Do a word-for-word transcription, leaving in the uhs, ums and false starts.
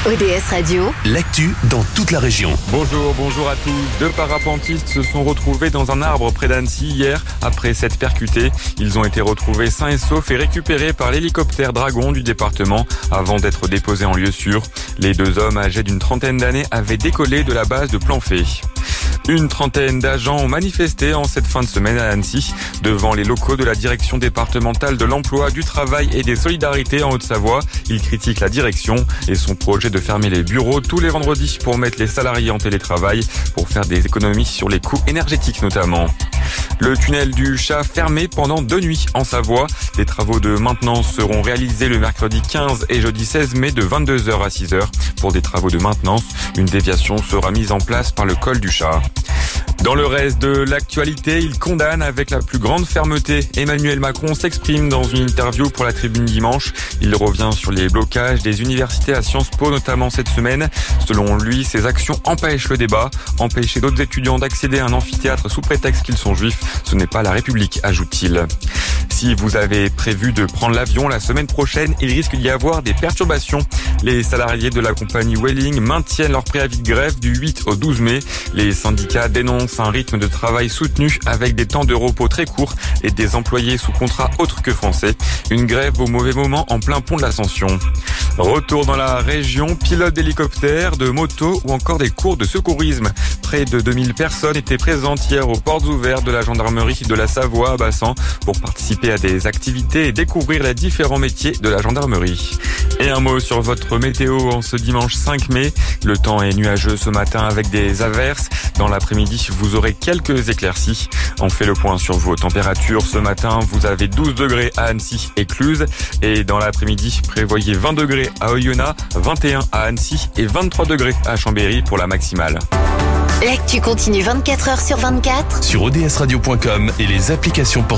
O D S Radio, l'actu dans toute la région. Bonjour, bonjour à tous. Deux parapentistes se sont retrouvés dans un arbre près d'Annecy hier après s'être percutés. Ils ont été retrouvés sains et saufs et récupérés par l'hélicoptère Dragon du département avant d'être déposés en lieu sûr. Les deux hommes âgés d'une trentaine d'années avaient décollé de la base de Planfé. Une trentaine d'agents ont manifesté en cette fin de semaine à Annecy devant les locaux de la direction départementale de l'emploi, du travail et des solidarités en Haute-Savoie. Ils critiquent la direction et son projet de fermer les bureaux tous les vendredis pour mettre les salariés en télétravail pour faire des économies sur les coûts énergétiques notamment. Le tunnel du Chat fermé pendant deux nuits en Savoie. Des travaux de maintenance seront réalisés le mercredi quinze et jeudi seize mai de vingt-deux heures à six heures. Pour des travaux de maintenance, une déviation sera mise en place par le col du Chat. Dans le reste de l'actualité, il condamne avec la plus grande fermeté. Emmanuel Macron s'exprime dans une interview pour la Tribune dimanche. Il revient sur les blocages des universités à Sciences Po, notamment cette semaine. Selon lui, ces actions empêchent le débat. Empêcher d'autres étudiants d'accéder à un amphithéâtre sous prétexte qu'ils sont juifs, ce n'est pas la République, ajoute-t-il. Si vous avez prévu de prendre l'avion la semaine prochaine, il risque d'y avoir des perturbations. Les salariés de la compagnie Vueling maintiennent leur préavis de grève du huit au douze mai. Les syndicats dénoncent un rythme de travail soutenu avec des temps de repos très courts et des employés sous contrat autres que français. Une grève au mauvais moment en plein pont de l'Ascension. Retour dans la région, pilotes d'hélicoptères, de motos ou encore des cours de secourisme. Près de deux mille personnes étaient présentes hier aux portes ouvertes de la gendarmerie de la Savoie à Bassan pour participer à des activités et découvrir les différents métiers de la gendarmerie. Et un mot sur votre météo en ce dimanche cinq mai. Le temps est nuageux ce matin avec des averses. Dans l'après-midi, vous aurez quelques éclaircies. On fait le point sur vos températures. Ce matin, vous avez douze degrés à Annecy et Cluse. Et dans l'après-midi, prévoyez vingt degrés à Oyonnax, vingt et un à Annecy et vingt-trois degrés à Chambéry pour la maximale. l'actu continue vingt-quatre heures sur vingt-quatre Sur O D S radio point com et les applications